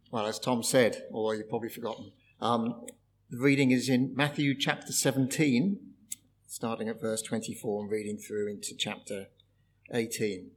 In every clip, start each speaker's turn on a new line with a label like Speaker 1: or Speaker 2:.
Speaker 1: Well, as Tom said, although you've probably forgotten, the reading is in Matthew chapter 17, starting at verse 24 and reading through into chapter 18.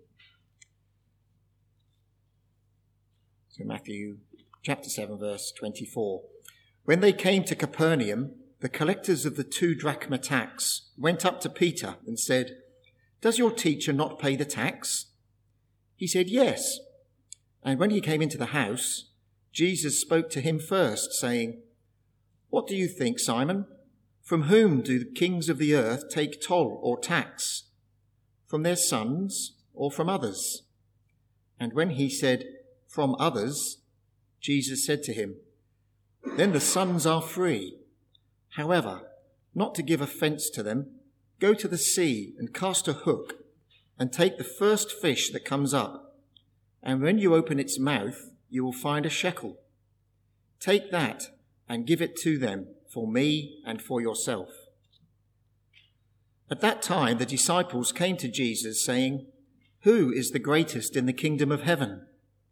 Speaker 1: So Matthew chapter 7, verse 24. When they came to Capernaum, the collectors of the 2 drachma tax went up to Peter and said, "Does your teacher not pay the tax?" He said, "Yes." And when he came into the house, Jesus spoke to him first, saying, "What do you think, Simon? From whom do the kings of the earth take toll or tax? From their sons or from others?" And when he said, "From others," Jesus said to him, "Then the sons are free. However, not to give offence to them, go to the sea and cast a hook and take the first fish that comes up. And when you open its mouth, you will find a shekel. Take that and give it to them for me and for yourself." At that time, the disciples came to Jesus, saying, "Who is the greatest in the kingdom of heaven?"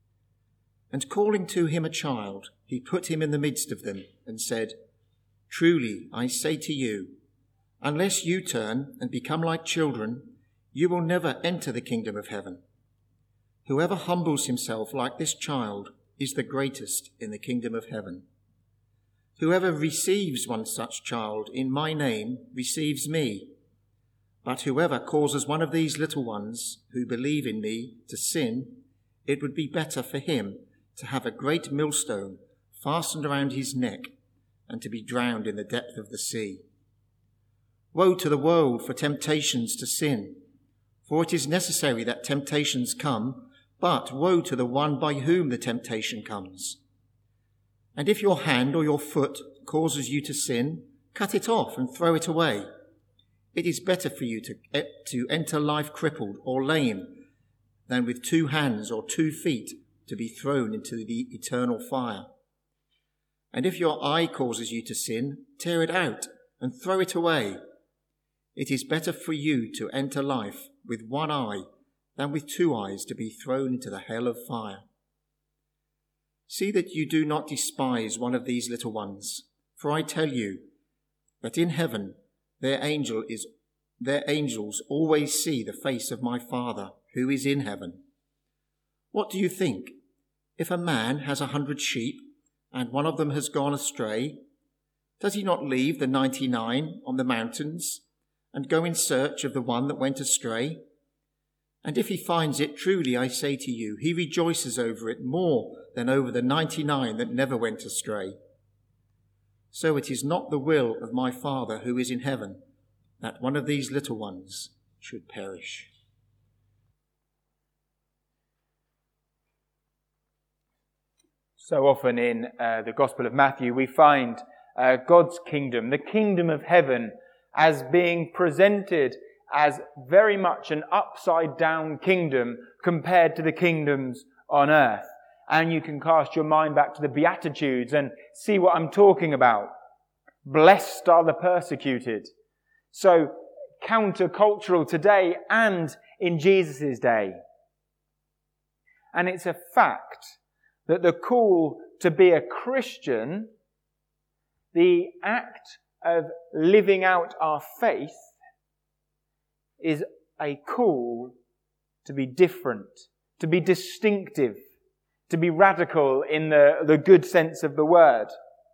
Speaker 1: And calling to him a child, he put him in the midst of them and said, "Truly, I say to you, unless you turn and become like children, you will never enter the kingdom of heaven. Whoever humbles himself like this child is the greatest in the kingdom of heaven. Whoever receives one such child in my name receives me. But whoever causes one of these little ones who believe in me to sin, it would be better for him to have a great millstone fastened around his neck and to be drowned in the depth of the sea. Woe to the world for temptations to sin, for it is necessary that temptations come, but woe to the one by whom the temptation comes. And if your hand or your foot causes you to sin, cut it off and throw it away. It is better for you to enter life crippled or lame than with 2 hands or 2 feet to be thrown into the eternal fire. And if your eye causes you to sin, tear it out and throw it away. It is better for you to enter life with 1 eye than with 2 eyes to be thrown into the hell of fire. See that you do not despise one of these little ones, for I tell you that in heaven their angels always see the face of my Father who is in heaven. What do you think? If a man has 100 sheep and one of them has gone astray, does he not leave the 99 on the mountains and go in search of the one that went astray? And if he finds it, truly I say to you, he rejoices over it more than over the 99 that never went astray. So it is not the will of my Father who is in heaven that one of these little ones should perish."
Speaker 2: So often in the Gospel of Matthew, we find God's kingdom, the kingdom of heaven, as being presented as very much an upside-down kingdom compared to the kingdoms on earth. And you can cast your mind back to the Beatitudes and see what I'm talking about. Blessed are the persecuted. So countercultural today and in Jesus' day. And it's a fact that the call to be a Christian, the act of living out our faith, is a call to be different, to be distinctive, to be radical in the good sense of the word.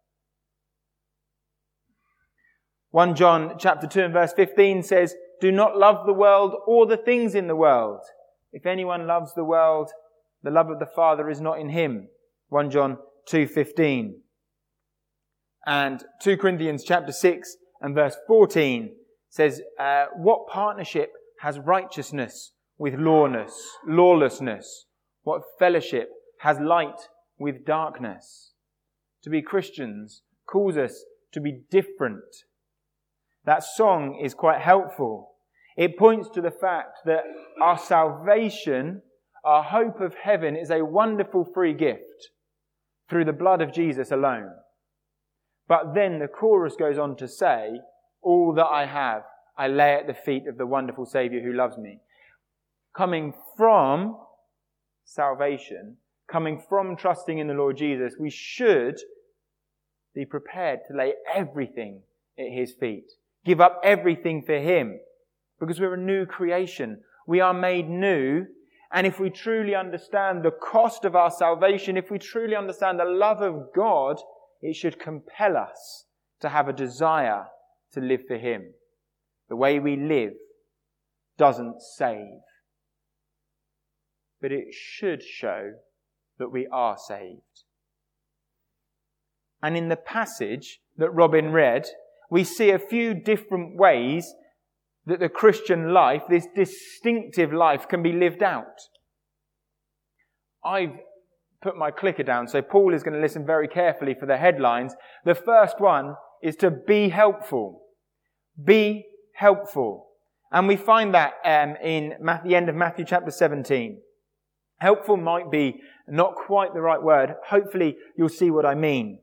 Speaker 2: 1 John chapter 2 and verse 15 says, "Do not love the world or the things in the world. If anyone loves the world, the love of the Father is not in him." 1 John 2:15. And 2 Corinthians chapter 6 and verse 14 says, "What partnership has righteousness with lawlessness? What fellowship has light with darkness?" To be Christians calls us to be different. That song is quite helpful. It points to the fact that our salvation, our hope of heaven, is a wonderful free gift through the blood of Jesus alone. But then the chorus goes on to say, "All that I have, I lay at the feet of the wonderful Saviour who loves me." Coming from salvation coming from trusting in the Lord Jesus, we should be prepared to lay everything at His feet. Give up everything for Him. Because we're a new creation. We are made new. And if we truly understand the cost of our salvation, if we truly understand the love of God, it should compel us to have a desire to live for Him. The way we live doesn't save. But it should show that we are saved. And in the passage that Robin read, we see a few different ways that the Christian life, this distinctive life, can be lived out. I've put my clicker down, so Paul is going to listen very carefully for the headlines. The first one is to be helpful. Be helpful. And we find that in the end of Matthew chapter 17. Helpful might be not quite the right word. Hopefully you'll see what I mean.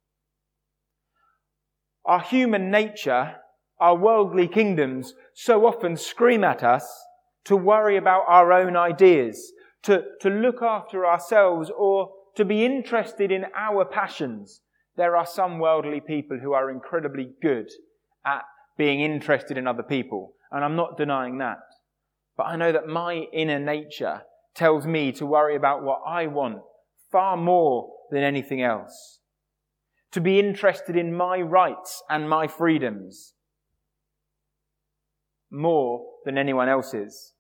Speaker 2: Our human nature, our worldly kingdoms, so often scream at us to worry about our own ideas, to look after ourselves, or to be interested in our passions. There are some worldly people who are incredibly good at being interested in other people, and I'm not denying that. But I know that my inner nature tells me to worry about what I want far more than anything else. To be interested in my rights and my freedoms more than anyone else's.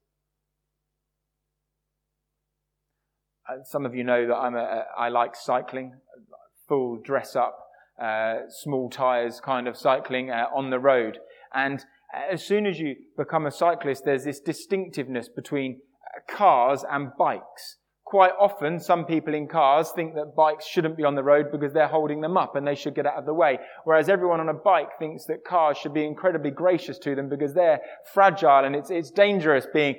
Speaker 2: Some of you know that I like cycling, full dress up, small tyres kind of cycling on the road. And as soon as you become a cyclist, there's this distinctiveness between cars and bikes. Quite often, some people in cars think that bikes shouldn't be on the road because they're holding them up and they should get out of the way. Whereas everyone on a bike thinks that cars should be incredibly gracious to them because they're fragile and it's dangerous being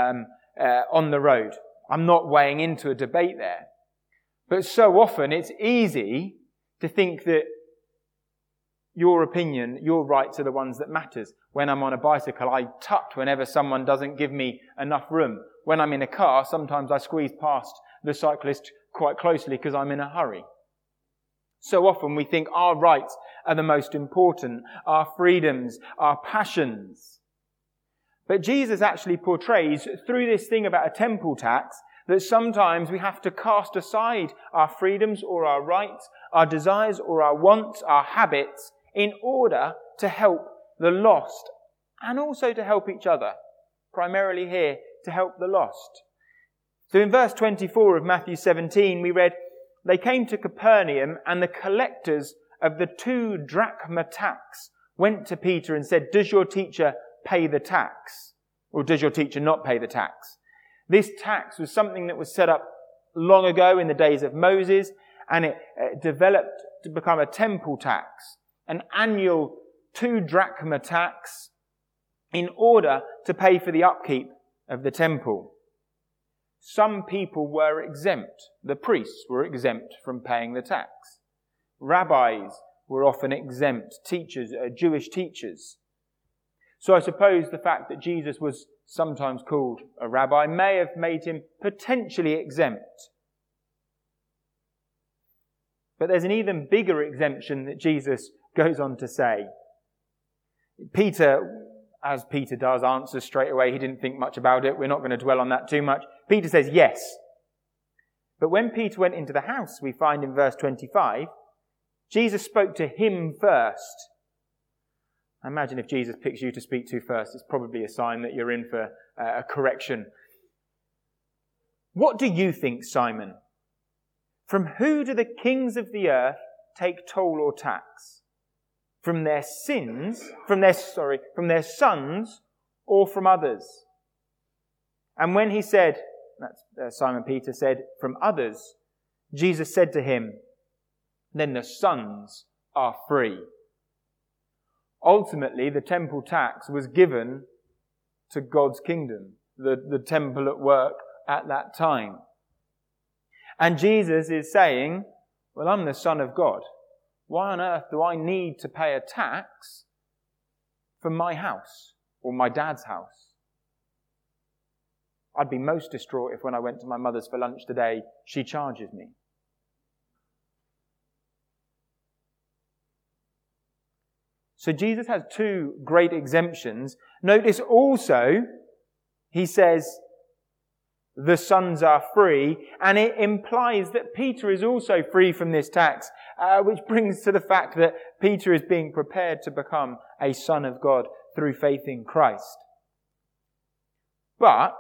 Speaker 2: on the road. I'm not weighing into a debate there. But so often it's easy to think that your opinion, your rights are the ones that matters. When I'm on a bicycle, I tut whenever someone doesn't give me enough room. When I'm in a car, sometimes I squeeze past the cyclist quite closely because I'm in a hurry. So often we think our rights are the most important, our freedoms, our passions. But Jesus actually portrays through this thing about a temple tax that sometimes we have to cast aside our freedoms or our rights, our desires or our wants, our habits, in order to help the lost and also to help each other. Primarily here, to help the lost. So in verse 24 of Matthew 17, we read, "They came to Capernaum, and the collectors of the 2 drachma tax went to Peter and said, 'Does your teacher pay the tax? Or does your teacher not pay the tax?' This tax was something that was set up long ago in the days of Moses, and it developed to become a temple tax, an annual 2 drachma tax, in order to pay for the upkeep of the temple. Some people were exempt. The priests were exempt from paying the tax. Rabbis were often exempt, teachers, Jewish teachers. So I suppose the fact that Jesus was sometimes called a rabbi may have made him potentially exempt. But there's an even bigger exemption that Jesus goes on to say. Peter, as Peter does, answers straight away. He didn't think much about it. We're not going to dwell on that too much. Peter says yes. But when Peter went into the house, we find in verse 25, Jesus spoke to him first. I imagine if Jesus picks you to speak to first, it's probably a sign that you're in for a correction. "What do you think, Simon? From who do the kings of the earth take toll or tax? From their sons, or from others?" And when he said, Simon Peter said, "From others," Jesus said to him, "Then the sons are free." Ultimately, the temple tax was given to God's kingdom, the temple at work at that time. And Jesus is saying, well, I'm the Son of God. Why on earth do I need to pay a tax for my house or my dad's house? I'd be most distraught if when I went to my mother's for lunch today, she charges me. So Jesus has two great exemptions. Notice also, he says, the sons are free, and it implies that Peter is also free from this tax, which brings to the fact that Peter is being prepared to become a son of God through faith in Christ. But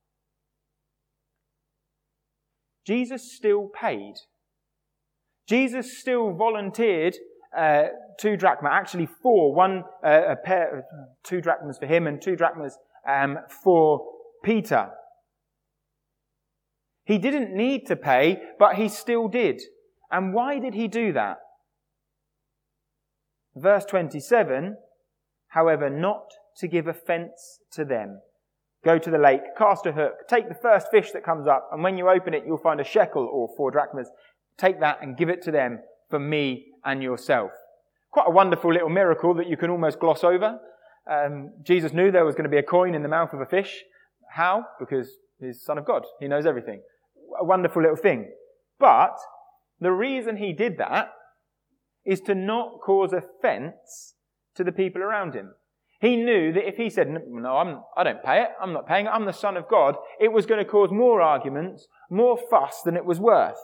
Speaker 2: Jesus still paid. Jesus still volunteered 2 drachma, actually 4, a pair of 2 drachmas for him and 2 drachmas for Peter. He didn't need to pay, but he still did. And why did he do that? Verse 27, however, not to give offence to them. Go to the lake, cast a hook, take the first fish that comes up, and when you open it, you'll find a shekel or 4 drachmas. Take that and give it to them for me and yourself. Quite a wonderful little miracle that you can almost gloss over. Jesus knew there was going to be a coin in the mouth of a fish. How? Because he's Son of God. He knows everything. A wonderful little thing. But the reason he did that is to not cause offence to the people around him. He knew that if he said, no, I don't pay it, I'm not paying it, I'm the Son of God, it was going to cause more arguments, more fuss than it was worth.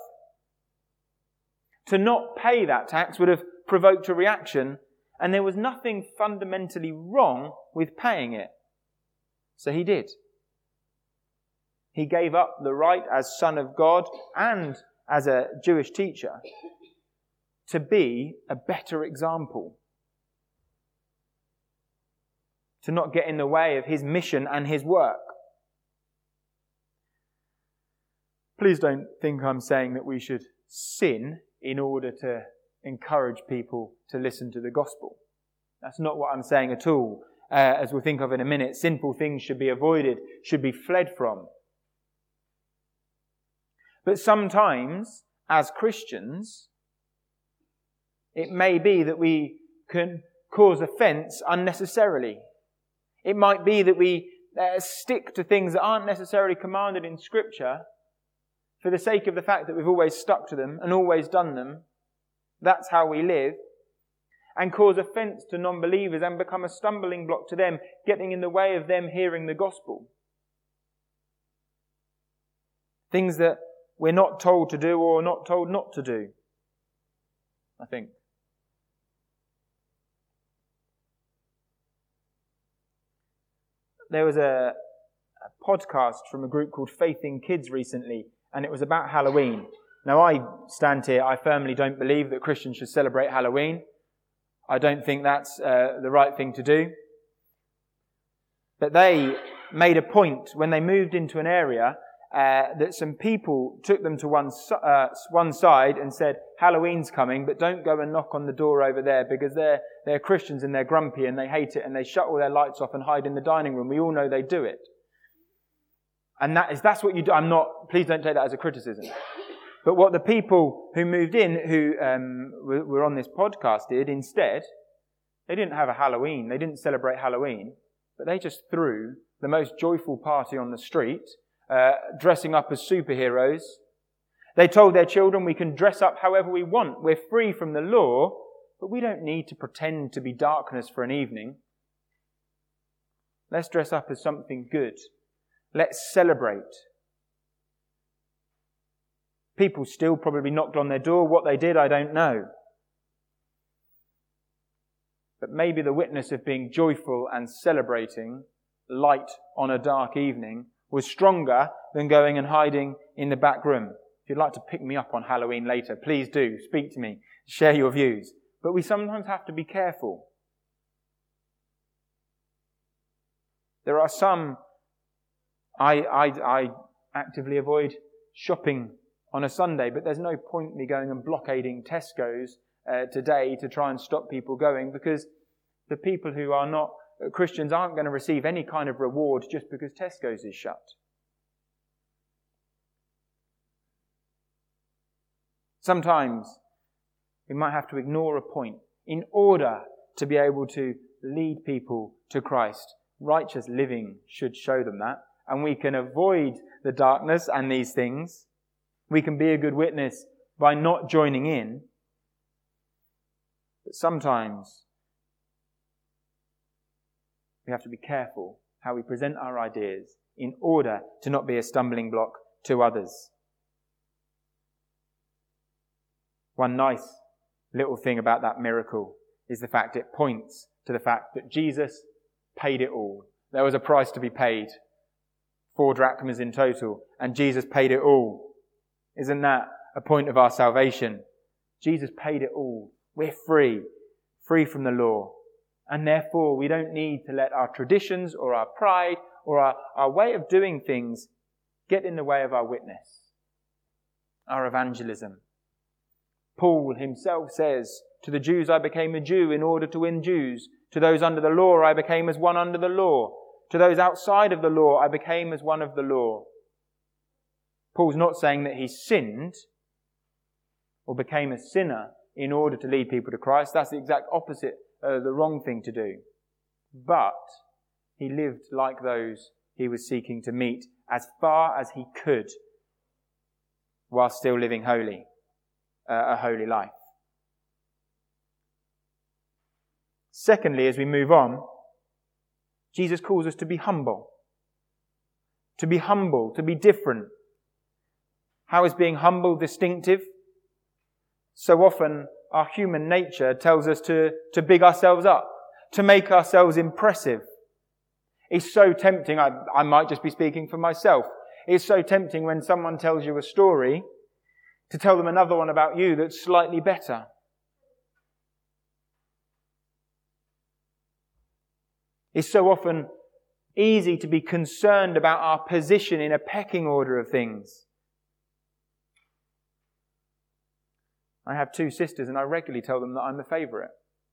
Speaker 2: To not pay that tax would have provoked a reaction, and there was nothing fundamentally wrong with paying it. So he did. He gave up the right as Son of God and as a Jewish teacher to be a better example. To not get in the way of his mission and his work. Please don't think I'm saying that we should sin in order to encourage people to listen to the gospel. That's not what I'm saying at all. As we'll think of in a minute, sinful things should be avoided, should be fled from. But sometimes, as Christians, it may be that we can cause offence unnecessarily. It might be that we stick to things that aren't necessarily commanded in Scripture for the sake of the fact that we've always stuck to them and always done them. That's how we live. And cause offence to non-believers and become a stumbling block to them, getting in the way of them hearing the gospel. Things that we're not told to do or not told not to do, I think. There was a podcast from a group called Faith in Kids recently, and it was about Halloween. Now, I stand here, I firmly don't believe that Christians should celebrate Halloween. I don't think that's the right thing to do. But they made a point when they moved into an area that some people took them to one side and said, Halloween's coming, but don't go and knock on the door over there because they're Christians and they're grumpy and they hate it and they shut all their lights off and hide in the dining room. We all know they do it. And that's what you do. Please don't take that as a criticism. But what the people who moved in, who were on this podcast did instead, they didn't have a Halloween. They didn't celebrate Halloween, but they just threw the most joyful party on the street, dressing up as superheroes. They told their children, we can dress up however we want. We're free from the law, but we don't need to pretend to be darkness for an evening. Let's dress up as something good. Let's celebrate. People still probably knocked on their door. What they did, I don't know. But maybe the witness of being joyful and celebrating light on a dark evening was stronger than going and hiding in the back room. If you'd like to pick me up on Halloween later, please do. Speak to me. Share your views. But we sometimes have to be careful. There are some... I actively avoid shopping on a Sunday, but there's no point me going and blockading Tesco's today to try and stop people going, because the people who are not Christians aren't going to receive any kind of reward just because Tesco's is shut. Sometimes we might have to ignore a point in order to be able to lead people to Christ. Righteous living should show them that. and we can avoid the darkness and these things. We can be a good witness by not joining in. But sometimes we have to be careful how we present our ideas in order to not be a stumbling block to others. One nice little thing about that miracle is the fact it points to the fact that Jesus paid it all. There was a price to be paid, 4 drachmas in total, and Jesus paid it all. Isn't that a point of our salvation? Jesus paid it all. We're free from the law. And therefore, we don't need to let our traditions or our pride or our way of doing things get in the way of our witness, our evangelism. Paul himself says, to the Jews I became a Jew in order to win Jews. To those under the law I became as one under the law. To those outside of the law I became as one of the law. Paul's not saying that he sinned or became a sinner in order to lead people to Christ. That's the exact opposite, the wrong thing to do. But he lived like those he was seeking to meet as far as he could while still living a holy life. Secondly, as we move on, Jesus calls us to be humble. To be humble, to be different. How is being humble distinctive? So often our human nature tells us to big ourselves up, to make ourselves impressive. It's so tempting, I might just be speaking for myself, it's so tempting when someone tells you a story to tell them another one about you that's slightly better. It's so often easy to be concerned about our position in a pecking order of things. I have 2 sisters and I regularly tell them that I'm the favourite.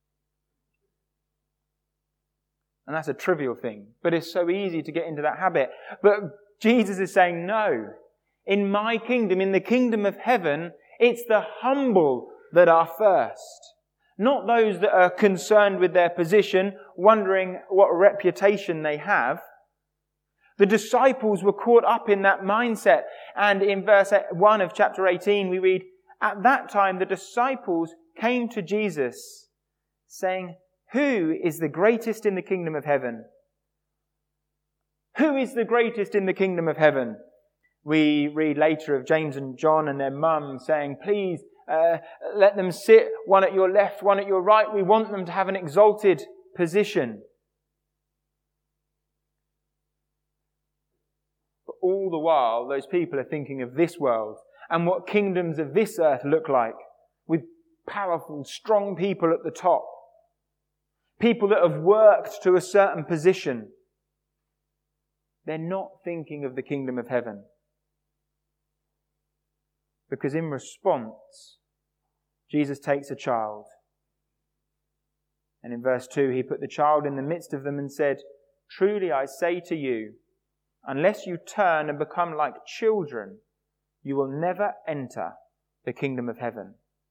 Speaker 2: And that's a trivial thing, but it's so easy to get into that habit. But Jesus is saying, no, in my kingdom, in the kingdom of heaven, it's the humble that are first. Not those that are concerned with their position, wondering what reputation they have. The disciples were caught up in that mindset. And in verse 1 of chapter 18, we read, at that time the disciples came to Jesus, saying, who is the greatest in the kingdom of heaven? Who is the greatest in the kingdom of heaven? We read later of James and John and their mum saying, please, let them sit, one at your left, one at your right. We want them to have an exalted position. But all the while, those people are thinking of this world and what kingdoms of this earth look like, with powerful, strong people at the top. People that have worked to a certain position. They're not thinking of the kingdom of heaven. Because in response, Jesus takes a child. And in verse 2, he put the child in the midst of them and said, truly I say to you, unless you turn and become like children, you will never enter the kingdom of heaven.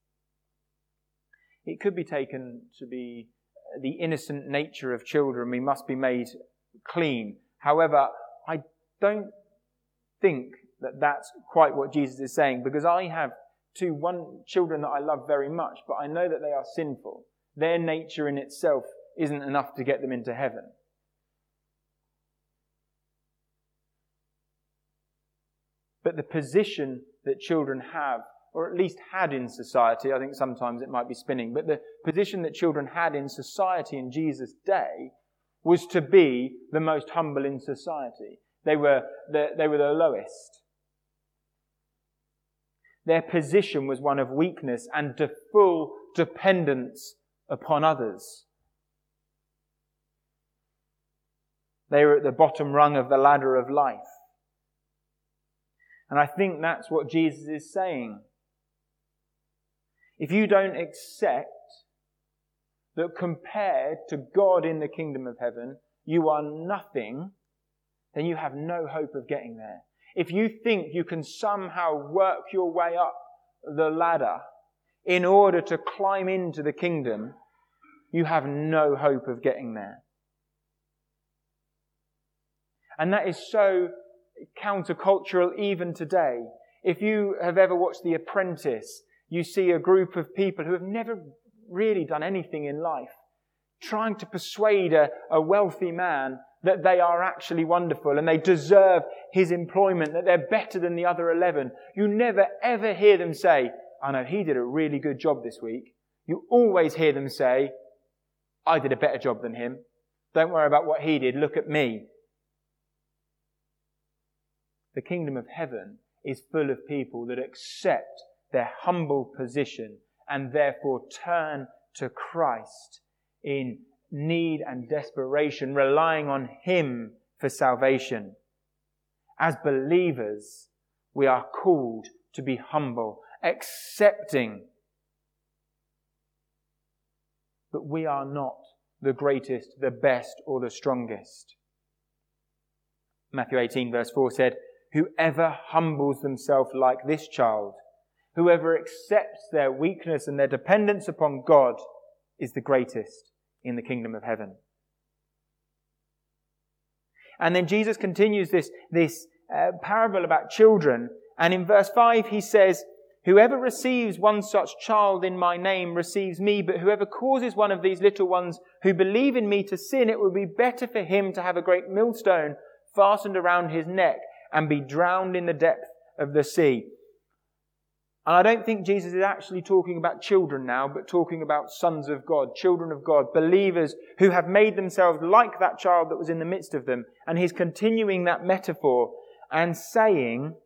Speaker 2: It could be taken to be the innocent nature of children. We must be made clean. However, I don't think that that's quite what Jesus is saying, because I have 2 children that I love very much, but I know that they are sinful. Their nature in itself isn't enough to get them into heaven. But the position that children have, or at least had in society, I think sometimes it might be spinning, but the position that children had in society in Jesus' day was to be the most humble in society. They were the lowest. Their position was one of weakness and full dependence upon others. They were at the bottom rung of the ladder of life. And I think that's what Jesus is saying. If you don't accept that compared to God in the kingdom of heaven, you are nothing, then you have no hope of getting there. If you think you can somehow work your way up the ladder in order to climb into the kingdom, you have no hope of getting there. And that is so countercultural even today. If you have ever watched The Apprentice, you see a group of people who have never really done anything in life, trying to persuade a wealthy man that they are actually wonderful and they deserve his employment, that they're better than the other 11. You never ever hear them say, "I know he did a really good job this week." You always hear them say, "I did a better job than him. Don't worry about what he did. Look at me." The kingdom of heaven is full of people that accept their humble position and therefore turn to Christ in need and desperation, relying on Him for salvation. As believers, we are called to be humble, accepting that we are not the greatest, the best, or the strongest. Matthew 18 verse 4 said, "Whoever humbles themselves like this child, whoever accepts their weakness and their dependence upon God, is the greatest in the kingdom of heaven." And then Jesus continues this parable about children. And in verse 5 he says, "Whoever receives one such child in my name receives me, but whoever causes one of these little ones who believe in me to sin, it would be better for him to have a great millstone fastened around his neck and be drowned in the depth of the sea." And I don't think Jesus is actually talking about children now, but talking about sons of God, children of God, believers who have made themselves like that child that was in the midst of them. And he's continuing that metaphor and saying,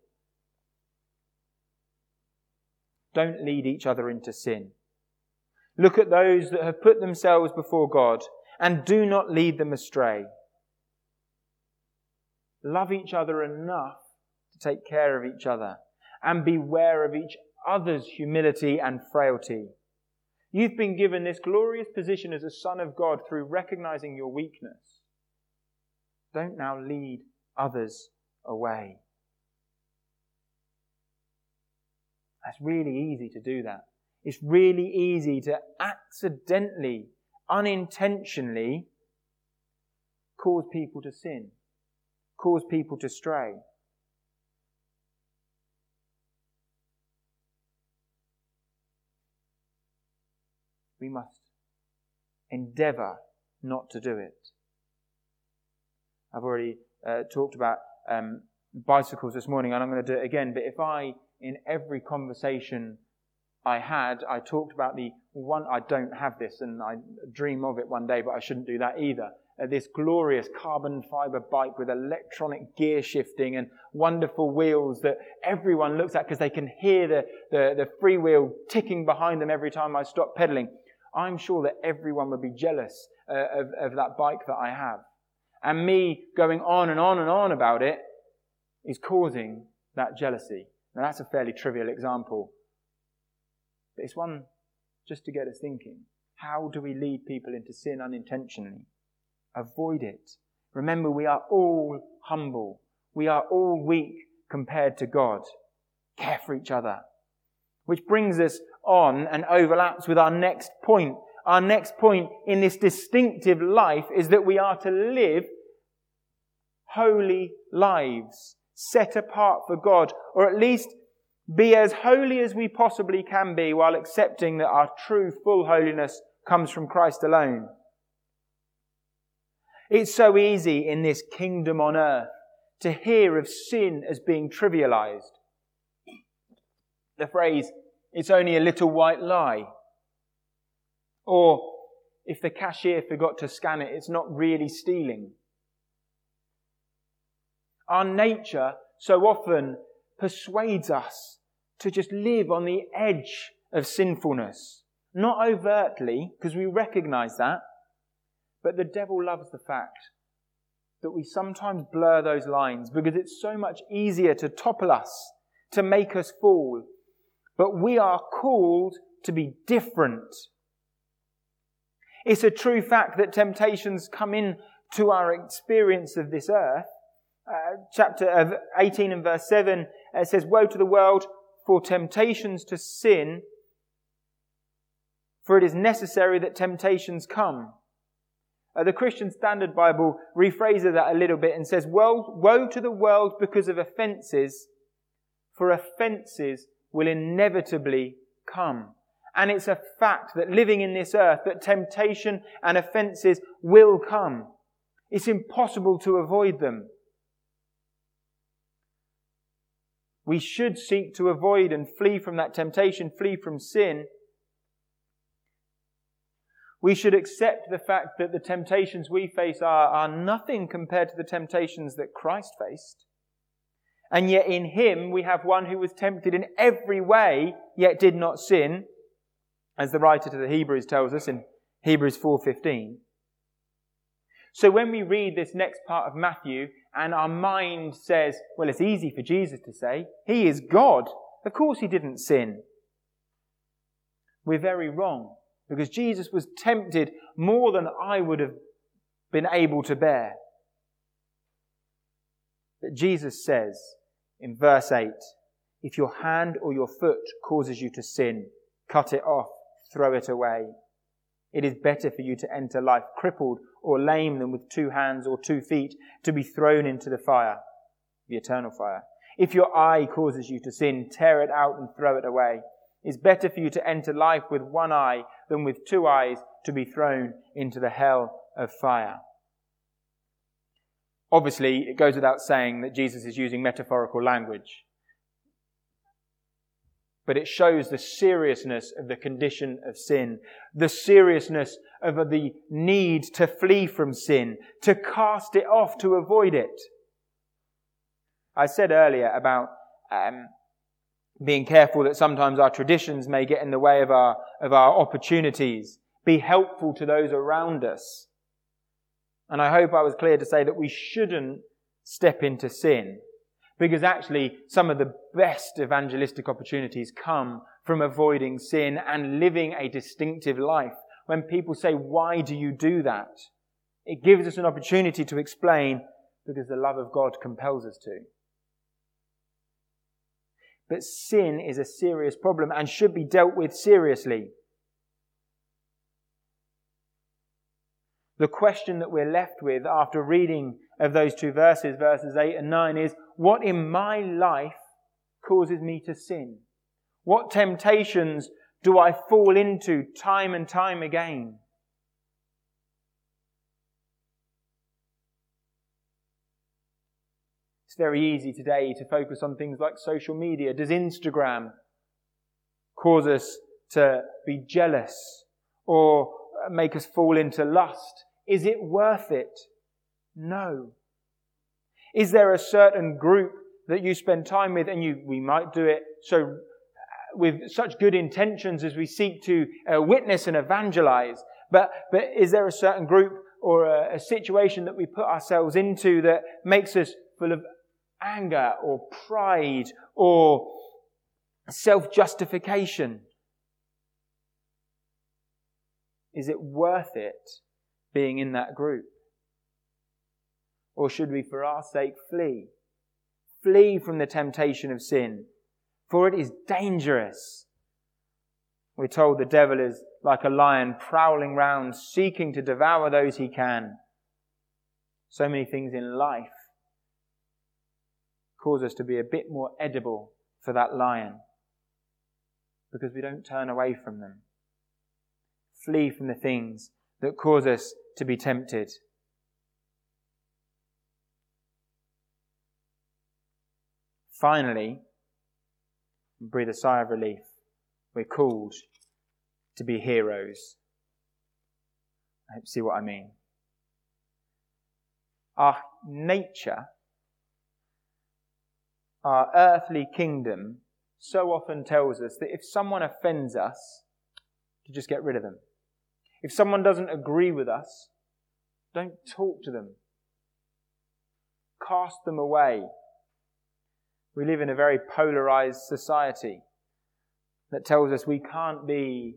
Speaker 2: don't lead each other into sin. Look at those that have put themselves before God and do not lead them astray. Love each other enough to take care of each other and beware of each other's humility and frailty. You've been given this glorious position as a son of God through recognizing your weakness. Don't now lead others away. That's really easy to do that. It's really easy to accidentally, unintentionally cause people to sin, cause people to stray. We must endeavour not to do it. I've already talked about bicycles this morning, and I'm going to do it again. But if in every conversation I talked about the one, I don't have this, and I dream of it one day, but I shouldn't do that either. This glorious carbon fibre bike with electronic gear shifting and wonderful wheels that everyone looks at because they can hear the freewheel ticking behind them every time I stop pedalling. I'm sure that everyone would be jealous of that bike that I have. And me going on and on and on about it is causing that jealousy. Now that's a fairly trivial example. But it's one just to get us thinking. How do we lead people into sin unintentionally? Avoid it. Remember, we are all humble. We are all weak compared to God. Care for each other. Which brings us on and overlaps with our next point. Our next point in this distinctive life is that we are to live holy lives, set apart for God, or at least be as holy as we possibly can be while accepting that our true full holiness comes from Christ alone. It's so easy in this kingdom on earth to hear of sin as being trivialized. The phrase, "It's only a little white lie." Or, "If the cashier forgot to scan it, it's not really stealing." Our nature so often persuades us to just live on the edge of sinfulness. Not overtly, because we recognize that, but the devil loves the fact that we sometimes blur those lines because it's so much easier to topple us, to make us fall. But we are called to be different. It's a true fact that temptations come in to our experience of this earth. Chapter 18 and verse 7 says, "Woe to the world for temptations to sin, for it is necessary that temptations come." The Christian Standard Bible rephrases that a little bit and says, woe to the world because of offences, for offences will inevitably come. And it's a fact that living in this earth, that temptation and offences will come. It's impossible to avoid them. We should seek to avoid and flee from that temptation, flee from sin. We should accept the fact that the temptations we face are nothing compared to the temptations that Christ faced. And yet in Him we have one who was tempted in every way, yet did not sin, as the writer to the Hebrews tells us in Hebrews 4:15. So when we read this next part of Matthew and our mind says, well, it's easy for Jesus to say, He is God. Of course He didn't sin. We're very wrong, because Jesus was tempted more than I would have been able to bear. But Jesus says in verse 8, if your hand or your foot causes you to sin, cut it off, throw it away. It is better for you to enter life crippled or lame than with 2 hands or 2 feet to be thrown into the fire, the eternal fire. If your eye causes you to sin, tear it out and throw it away. It's better for you to enter life with 1 eye than with 2 eyes to be thrown into the hell of fire. Obviously, it goes without saying that Jesus is using metaphorical language. But it shows the seriousness of the condition of sin, the seriousness of the need to flee from sin, to cast it off, to avoid it. I said earlier about being careful that sometimes our traditions may get in the way of our opportunities, be helpful to those around us. And I hope I was clear to say that we shouldn't step into sin, because actually some of the best evangelistic opportunities come from avoiding sin and living a distinctive life. When people say, why do you do that? It gives us an opportunity to explain, because the love of God compels us to. But sin is a serious problem and should be dealt with seriously. The question that we're left with after reading of those 2 verses, verses 8 and 9, is what in my life causes me to sin? What temptations do I fall into time and time again? It's very easy today to focus on things like social media. Does Instagram cause us to be jealous or make us fall into lust? Is it worth it? No. Is there a certain group that you spend time with, and we might do it so with such good intentions as we seek to witness and evangelize, but is there a certain group or a situation that we put ourselves into that makes us full of anger or pride or self-justification? Is it worth it being in that group? Or should we, for our sake, flee? Flee from the temptation of sin, for it is dangerous. We're told the devil is like a lion prowling round, seeking to devour those he can. So many things in life cause us to be a bit more edible for that lion, because we don't turn away from them. Flee from the things that cause us to be tempted. Finally, breathe a sigh of relief. We're called to be heroes. I hope you see what I mean. Our nature, our earthly kingdom, so often tells us that if someone offends us, to just get rid of them. If someone doesn't agree with us, don't talk to them. Cast them away. We live in a very polarized society that tells us we can't be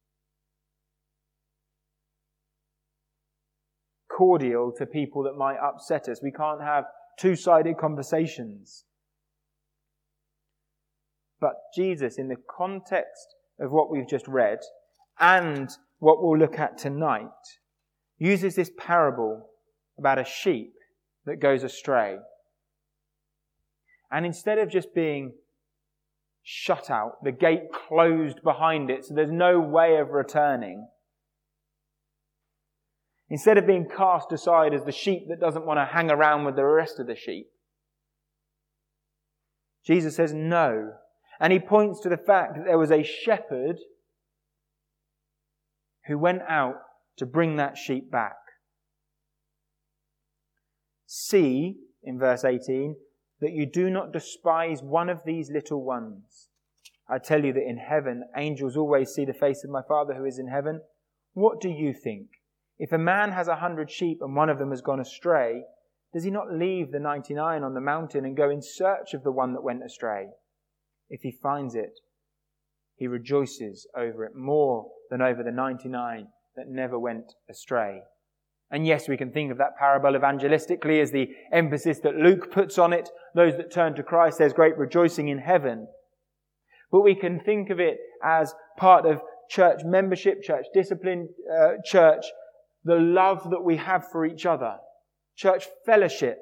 Speaker 2: cordial to people that might upset us. We can't have two-sided conversations. But Jesus, in the context of what we've just read and what we'll look at tonight, uses this parable about a sheep that goes astray. And instead of just being shut out, the gate closed behind it so there's no way of returning, instead of being cast aside as the sheep that doesn't want to hang around with the rest of the sheep, Jesus says no. And he points to the fact that there was a shepherd who went out to bring that sheep back. See, in verse 18, that you do not despise one of these little ones. I tell you that in heaven, angels always see the face of my Father who is in heaven. What do you think? If a man has 100 sheep and one of them has gone astray, does he not leave the 99 on the mountain and go in search of the one that went astray? If he finds it, he rejoices over it more than over the 99 that never went astray. And yes, we can think of that parable evangelistically as the emphasis that Luke puts on it. Those that turn to Christ, there's great rejoicing in heaven. But we can think of it as part of church membership, church discipline, the love that we have for each other, church fellowship.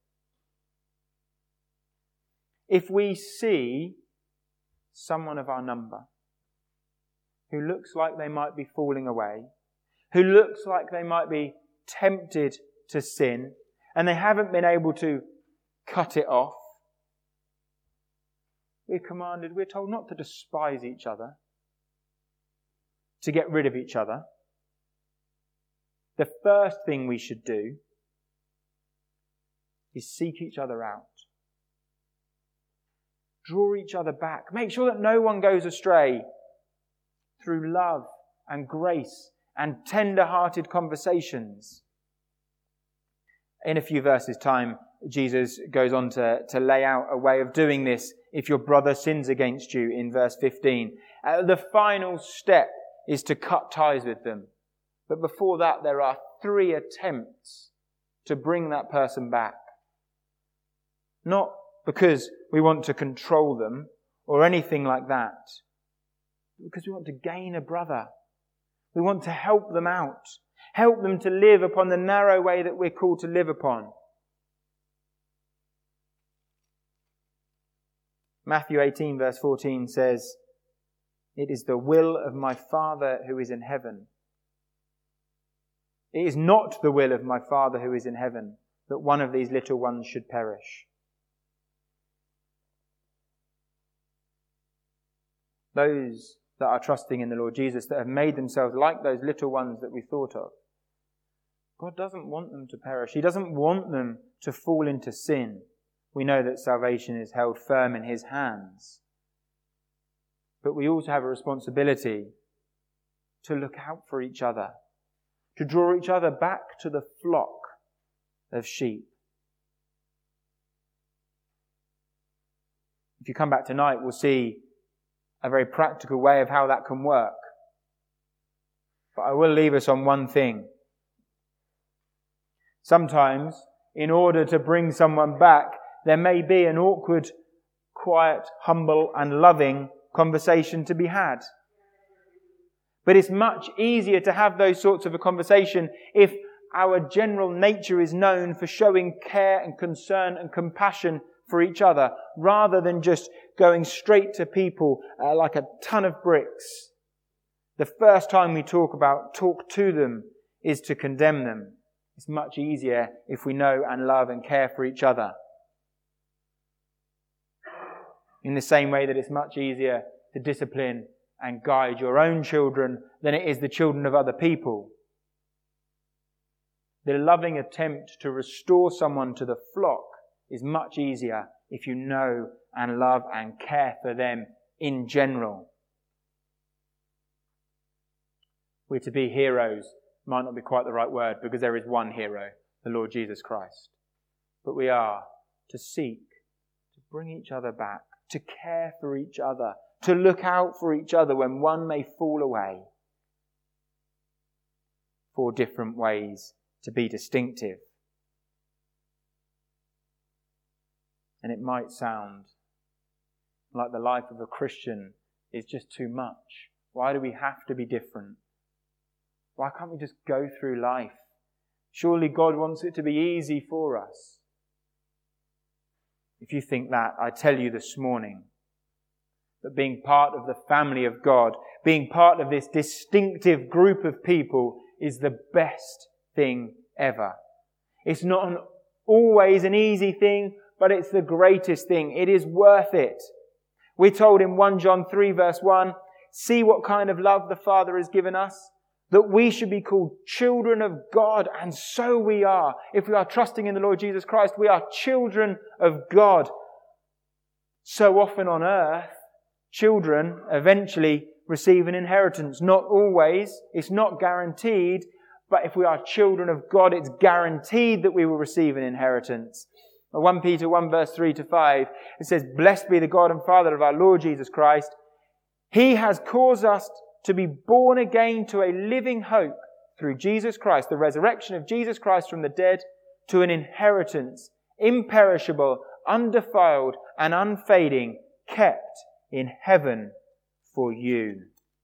Speaker 2: If we see someone of our number who looks like they might be falling away, who looks like they might be tempted to sin, and they haven't been able to cut it off, we're told not to despise each other, to get rid of each other. The first thing we should do is seek each other out. Draw each other back. Make sure that no one goes astray through love and grace and tender-hearted conversations. In a few verses' time, Jesus goes on to lay out a way of doing this if your brother sins against you in verse 15. The final step is to cut ties with them. But before that, there are 3 attempts to bring that person back. Not because we want to control them or anything like that, but because we want to gain a brother. We want to help them out. Help them to live upon the narrow way that we're called to live upon. Matthew 18 verse 14 says, "It is the will of my Father who is in heaven. It is not the will of my Father who is in heaven that one of these little ones should perish." Those that are trusting in the Lord Jesus, that have made themselves like those little ones that we thought of, God doesn't want them to perish. He doesn't want them to fall into sin. We know that salvation is held firm in His hands. But we also have a responsibility to look out for each other, to draw each other back to the flock of sheep. If you come back tonight, we'll see a very practical way of how that can work. But I will leave us on one thing. Sometimes, in order to bring someone back, there may be an awkward, quiet, humble and loving conversation to be had. But it's much easier to have those sorts of a conversation if our general nature is known for showing care and concern and compassion for each other, rather than just going straight to people like a ton of bricks. The first time we talk to them is to condemn them. It's much easier if we know and love and care for each other. In the same way that it's much easier to discipline and guide your own children than it is the children of other people. The loving attempt to restore someone to the flock is much easier if you know and love and care for them in general. We're to be heroes. Might not be quite the right word, because there is one hero, the Lord Jesus Christ. But we are to seek to bring each other back, to care for each other, to look out for each other when one may fall away. 4 different ways to be distinctive. And it might sound like the life of a Christian is just too much. Why do we have to be different? Why can't we just go through life? Surely God wants it to be easy for us. If you think that, I tell you this morning that being part of the family of God, being part of this distinctive group of people is the best thing ever. It's not always an easy thing, but it's the greatest thing. It is worth it. We're told in 1 John 3 verse 1, see what kind of love the Father has given us, that we should be called children of God, and so we are. If we are trusting in the Lord Jesus Christ, we are children of God. So often on earth, children eventually receive an inheritance. Not always, it's not guaranteed, but if we are children of God, it's guaranteed that we will receive an inheritance. 1 Peter 1 verse 3 to 5, it says, blessed be the God and Father of our Lord Jesus Christ. He has caused us to be born again to a living hope through Jesus Christ, the resurrection of Jesus Christ from the dead, to an inheritance, imperishable, undefiled, and unfading, kept in heaven for you.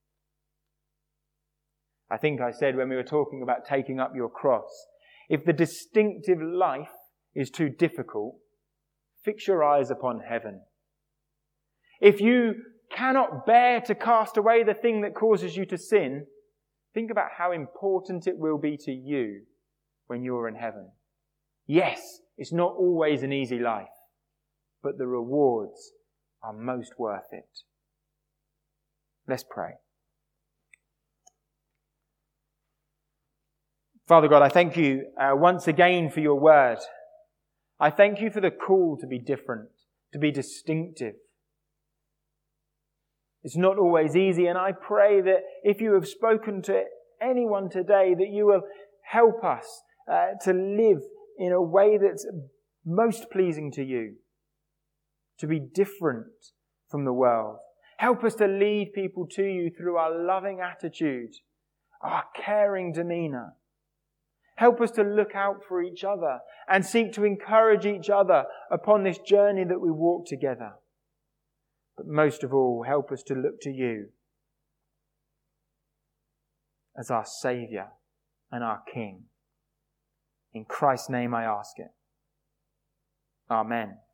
Speaker 2: I think I said when we were talking about taking up your cross, if the distinctive life is too difficult, fix your eyes upon heaven. If you cannot bear to cast away the thing that causes you to sin, think about how important it will be to you when you're in heaven. Yes, it's not always an easy life, but the rewards are most worth it. Let's pray. Father God, I thank you once again for your word. I thank you for the call to be different, to be distinctive. It's not always easy, and I pray that if you have spoken to anyone today, that you will help us to live in a way that's most pleasing to you, to be different from the world. Help us to lead people to you through our loving attitude, our caring demeanour. Help us to look out for each other and seek to encourage each other upon this journey that we walk together. But most of all, help us to look to you as our Saviour and our King. In Christ's name I ask it. Amen.